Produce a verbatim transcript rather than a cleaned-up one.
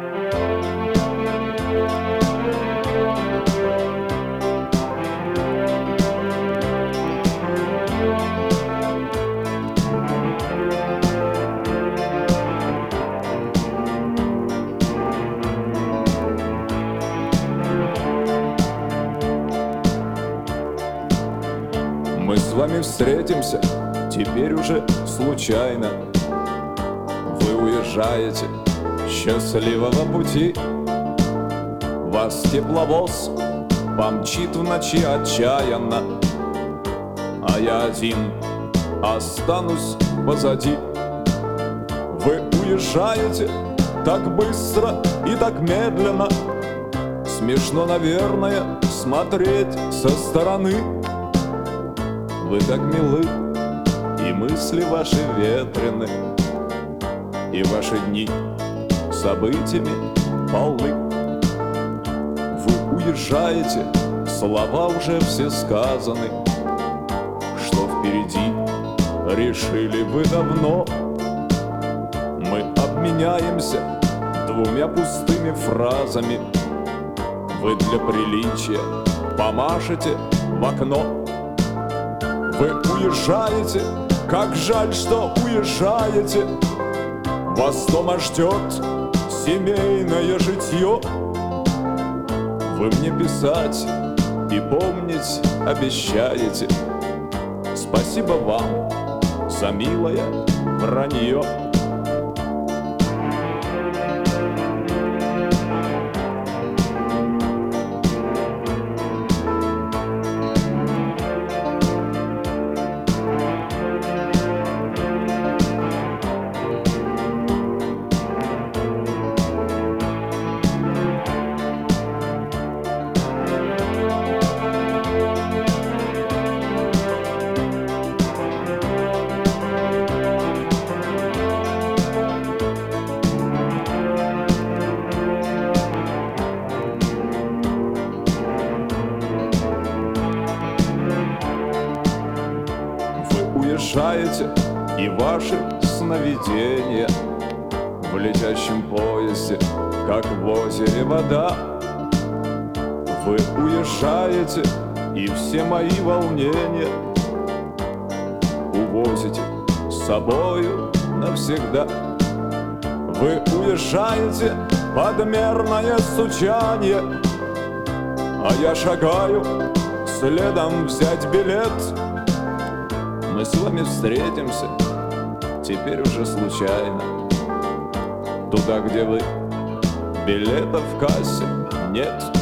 Мы с вами встретимся, теперь уже случайно. Вы уезжаете, счастливого пути. Вас тепловоз помчит в ночи отчаянно, а я один останусь позади. Вы уезжаете так быстро и так медленно. Смешно, наверное, смотреть со стороны. Вы так милы, и мысли ваши ветрены, и ваши дни событиями полны. Вы уезжаете, слова уже все сказаны. Что впереди, решили вы давно. Мы обменяемся двумя пустыми фразами. Вы для приличия помашете в окно. Вы уезжаете, как жаль, что уезжаете. Вас дома ждет семейное житье. Вы мне писать и помнить обещаете. Спасибо вам за милое вранье. Уезжаете, и ваши сновидения в летящем поезде, как в озере вода. Вы уезжаете, и все мои волнения увозите с собою навсегда. Вы уезжаете под мерное стучание, а я шагаю следом взять билет. Мы с вами встретимся, теперь уже случайно, туда, где вы, билетов в кассе нет.